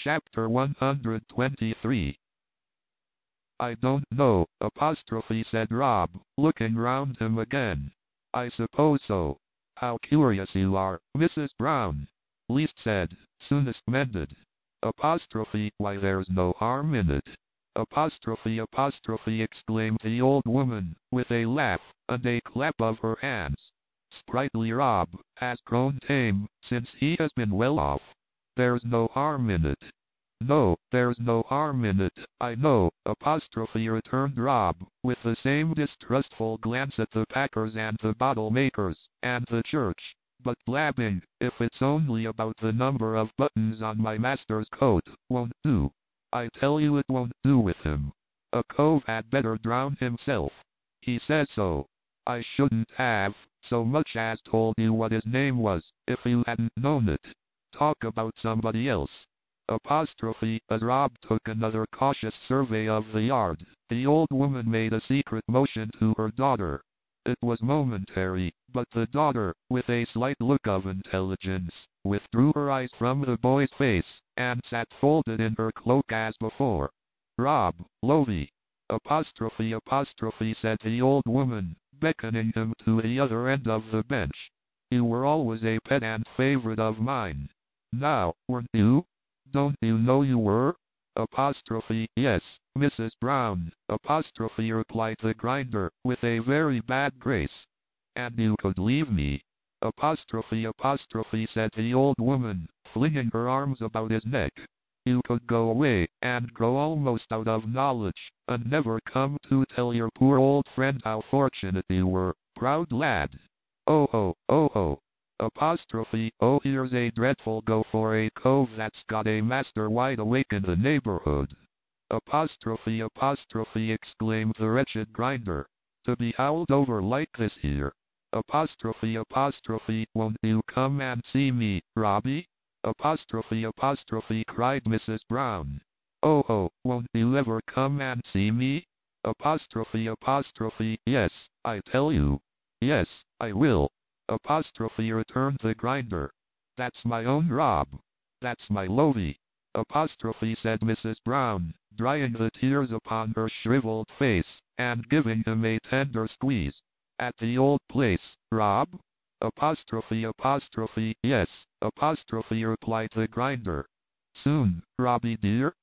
Chapter 123. I don't know, said Rob, looking round him again. I suppose so. How curious you are, Mrs. Brown. Least said, soonest mended. Why there's no harm in it. Exclaimed the old woman, with a laugh, and a clap of her hands. Sprightly Rob has grown tame, since he has been well off. There's no harm in it. No, there's no harm in it, I know, returned Rob, with the same distrustful glance at the packers and the bottle makers, and the church, but blabbing, if it's only about the number of buttons on my master's coat, won't do. I tell you it won't do with him. A cove had better drown himself. He says so. I shouldn't have so much as told you what his name was, if you hadn't known it. Talk about somebody else. As Rob took another cautious survey of the yard, the old woman made a secret motion to her daughter. It was momentary, but the daughter, with a slight look of intelligence, withdrew her eyes from the boy's face, and sat folded in her cloak as before. Rob, Lovey, said the old woman, beckoning him to the other end of the bench. You were always a pet and favorite of mine. Now, weren't you? Don't you know you were? Yes, Mrs. Brown, replied the grinder, with a very bad grace. And you could leave me. Said the old woman, flinging her arms about his neck. You could go away, and grow almost out of knowledge, and never come to tell your poor old friend how fortunate you were, proud lad. Oh ho, oh ho. Oh, here's a dreadful go for a cove that's got a master wide awake in the neighborhood. Exclaimed the wretched grinder. To be howled over like this here. Won't you come and see me, Robbie? Cried Mrs. Brown. Oh ho, won't you ever come and see me? Yes, I tell you. Yes, I will. Returned the grinder. That's my own Rob. That's my Lovey. Said Mrs. Brown, drying the tears upon her shriveled face, and giving him a tender squeeze. At the old place, Rob? Yes, replied the grinder. Soon, Robbie dear?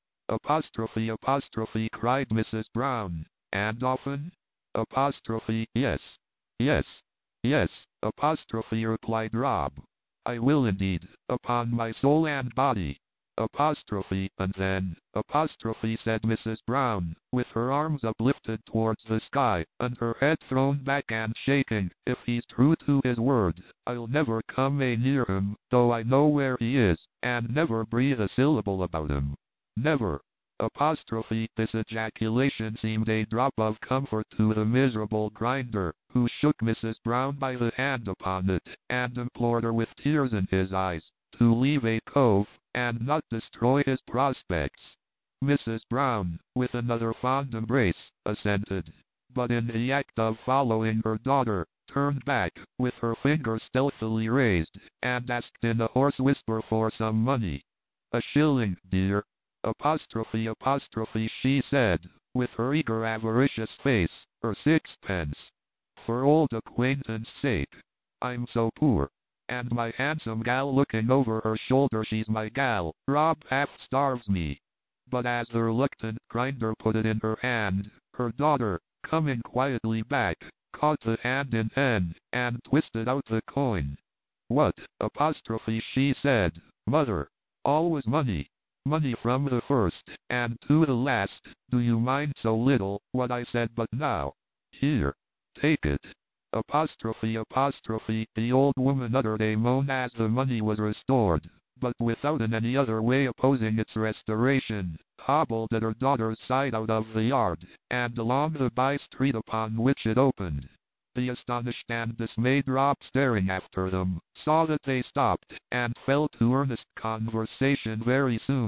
Cried Mrs. Brown. And often? Yes. Yes. Yes, replied Rob. I will indeed, upon my soul and body. And then, said Mrs. Brown, with her arms uplifted towards the sky, and her head thrown back and shaking, if he's true to his word, I'll never come near him, though I know where he is, and never breathe a syllable about him. Never. This ejaculation seemed a drop of comfort to the miserable grinder, who shook Mrs. Brown by the hand upon it, and implored her with tears in his eyes, to leave a cove, and not destroy his prospects. Mrs. Brown, with another fond embrace, assented, but in the act of following her daughter, turned back, with her finger stealthily raised, and asked in a hoarse whisper for some money. "A shilling, dear." She said, with her eager avaricious face, "or sixpence. For old acquaintance' sake. I'm so poor. And my handsome gal looking over her shoulder, she's my gal, Rob half starves me." But as the reluctant grinder put it in her hand, her daughter, coming quietly back, caught the hand in hand, and twisted out the coin. "What?" she said. "Mother, always money. Money from the first, and to the last. Do you mind so little, what I said but now? Here. Take it." The old woman uttered a moan as the money was restored, but without in any other way opposing its restoration, hobbled at her daughter's side out of the yard, and along the by-street upon which it opened. The astonished and dismayed Rob, staring after them, saw that they stopped, and fell to earnest conversation very soon,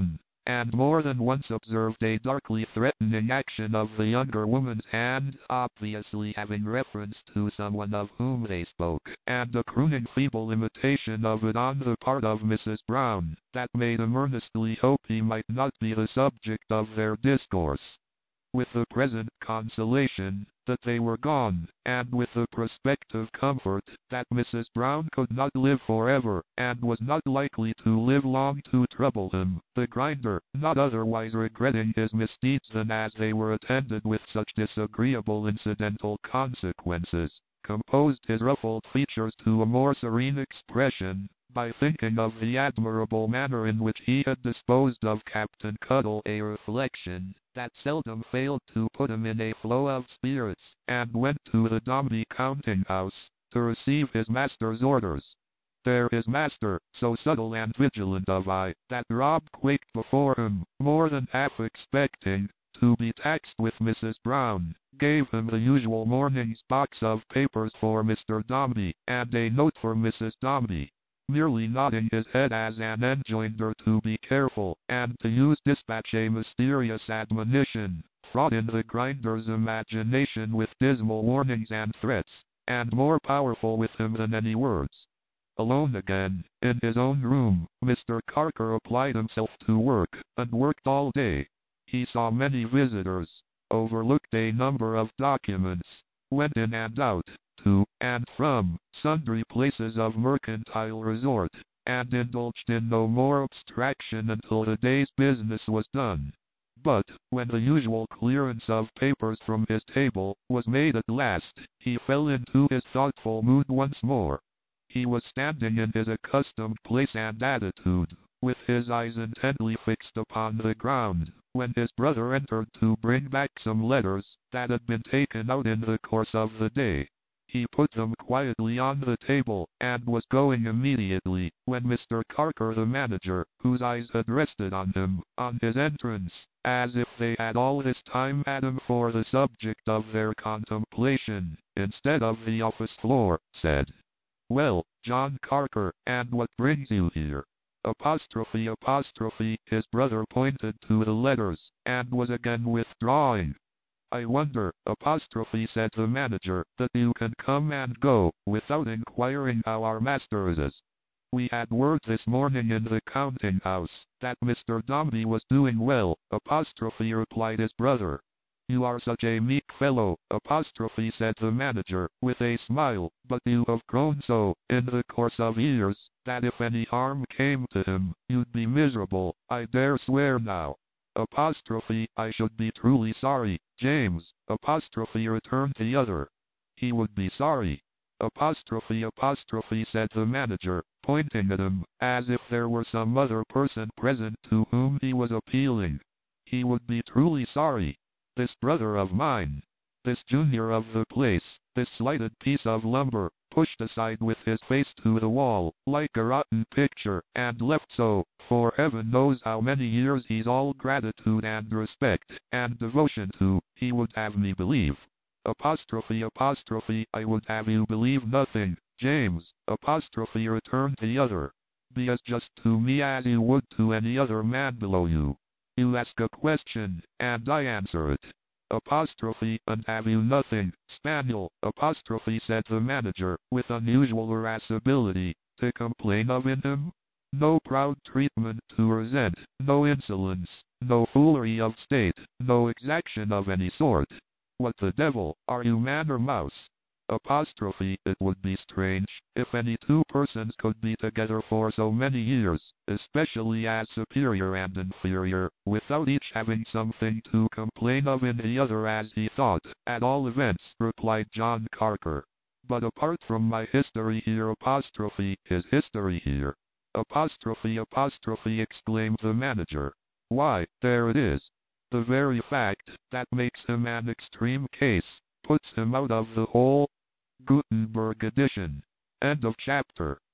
and more than once observed a darkly threatening action of the younger woman's hand, obviously having reference to someone of whom they spoke, and a crooning feeble imitation of it on the part of Mrs. Brown, that made him earnestly hope he might not be the subject of their discourse. With the present consolation that they were gone, and with the prospective comfort that Mrs. Brown could not live forever, and was not likely to live long to trouble him, the grinder, not otherwise regretting his misdeeds than as they were attended with such disagreeable incidental consequences, composed his ruffled features to a more serene expression, by thinking of the admirable manner in which he had disposed of Captain Cuttle, a reflection that seldom failed to put him in a flow of spirits, and went to the Dombey counting-house to receive his master's orders. There his master, so subtle and vigilant of eye, that Rob quaked before him, more than half expecting to be taxed with Mrs. Brown, gave him the usual morning's box of papers for Mr. Dombey, and a note for Mrs. Dombey, merely nodding his head as an enjoinder to be careful, and to use dispatch, a mysterious admonition, fraught in the grinder's imagination with dismal warnings and threats, and more powerful with him than any words. Alone again, in his own room, Mr. Carker applied himself to work, and worked all day. He saw many visitors, overlooked a number of documents, went in and out, to and from sundry places of mercantile resort, and indulged in no more abstraction until the day's business was done. But, when the usual clearance of papers from his table was made at last, he fell into his thoughtful mood once more. He was standing in his accustomed place and attitude, with his eyes intently fixed upon the ground, when his brother entered to bring back some letters that had been taken out in the course of the day. He put them quietly on the table, and was going immediately, when Mr. Carker, the manager, whose eyes had rested on him, on his entrance, as if they had all this time had him for the subject of their contemplation, instead of the office floor, said, "Well, John Carker, and what brings you here?" His brother pointed to the letters, and was again withdrawing. "I wonder, said the manager, that you can come and go, without inquiring how our master is. We had word this morning in the counting-house, that Mr. Dombey was doing well, replied his brother. "You are such a meek fellow, said the manager, with a smile, but you have grown so, in the course of years, that if any harm came to him, you'd be miserable, I dare swear now." "I should be truly sorry, James," returned the other. "He would be sorry." Said the manager, pointing at him, as if there were some other person present to whom he was appealing. "He would be truly sorry. This brother of mine, this junior of the place, this slighted piece of lumber, pushed aside with his face to the wall, like a rotten picture, and left so, for heaven knows how many years he's all gratitude and respect, and devotion to, he would have me believe." "I would have you believe nothing, James," returned the other. "Be as just to me as you would to any other man below you. You ask a question, and I answer it." "And have you nothing, Spaniel," said the manager, with unusual irascibility, "to complain of in him? No proud treatment to resent, no insolence, no foolery of state, no exaction of any sort? What the devil, are you man or mouse?" "It would be strange, if any two persons could be together for so many years, especially as superior and inferior, without each having something to complain of in the other as he thought, at all events," replied John Carker. "But apart from my history here, his history here." Exclaimed the manager. "Why, there it is. The very fact that makes him an extreme case, puts him out of the whole. Gutenberg edition. End of chapter.